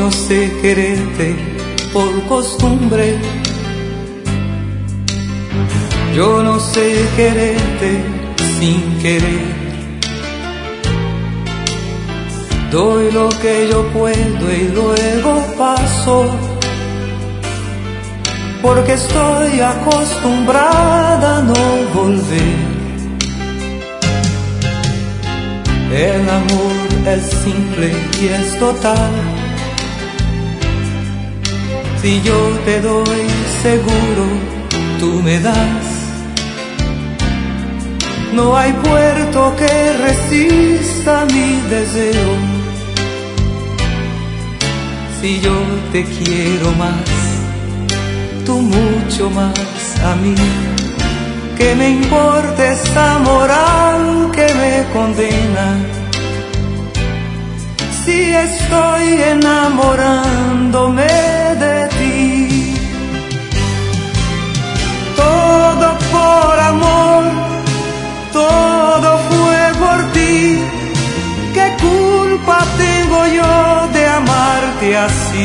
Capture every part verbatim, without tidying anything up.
no sé quererte por costumbre, yo no sé quererte sin querer. Doy lo que yo puedo y luego paso, porque estoy acostumbrada a no volver. El amor es simple y es total. Si yo te doy seguro, tú me das. No hay puerto que resista mi deseo. Si yo te quiero más, tú mucho más a mí. ¿Qué me importa esta moral que me condena? Si estoy enamorándome de ti. Todo por amor, todo fue por ti. ¿Qué culpa tengo yo de amarte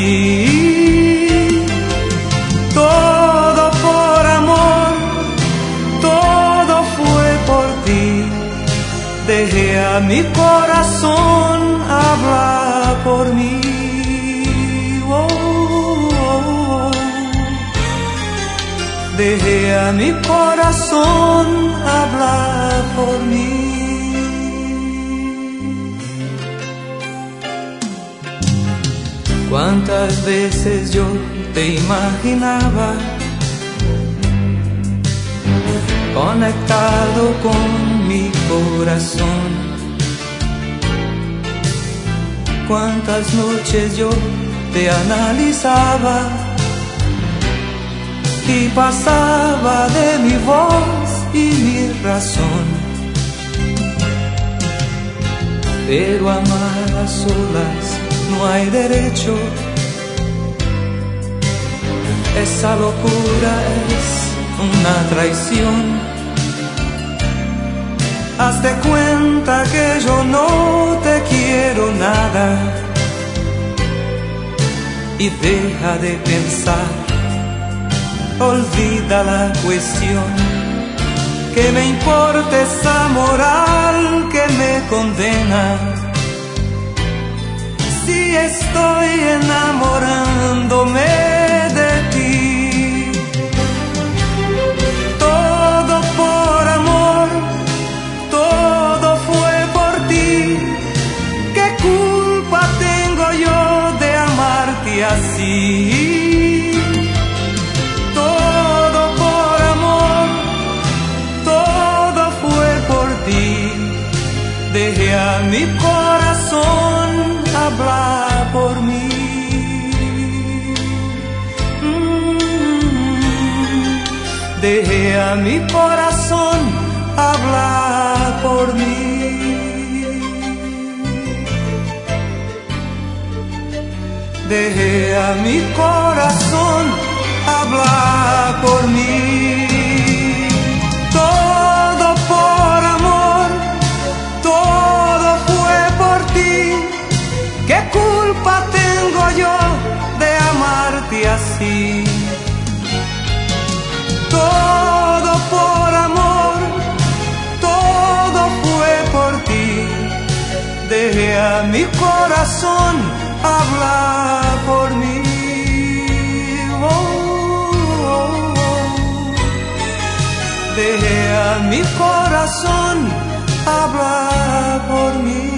así? Todo por amor, todo fue por ti. Dejé a mi corazón hablar por mí. Oh, oh, oh. Dejé a mi corazón hablar por mí. Cuántas veces yo te imaginaba conectado con mi corazón. Cuántas noches yo te analizaba y pasaba de mi voz y mi razón. Pero amar a solas no hay derecho. Esa locura es una traición. Hazte cuenta que yo no te quiero nada y deja de pensar, olvida la cuestión. Que me importa esa moral que me condena, si estoy enamorándome de ti. Todo por amor, todo fue por ti. ¿Qué culpa tengo yo de amarte así? Todo por amor, todo fue por ti. Dejé a mi corazón hablar por mí. Mm-hmm. Dejé a mi corazón hablar por mí. Dejé a mi corazón hablar por mí. Todo por amor, todo fue por ti. ¿Qué culpa tengo yo de amarte así? Todo por amor, todo fue por ti. Dejé a mi corazón hablar por mí. Oh, oh, oh. Dejé a mi corazón hablar por mí.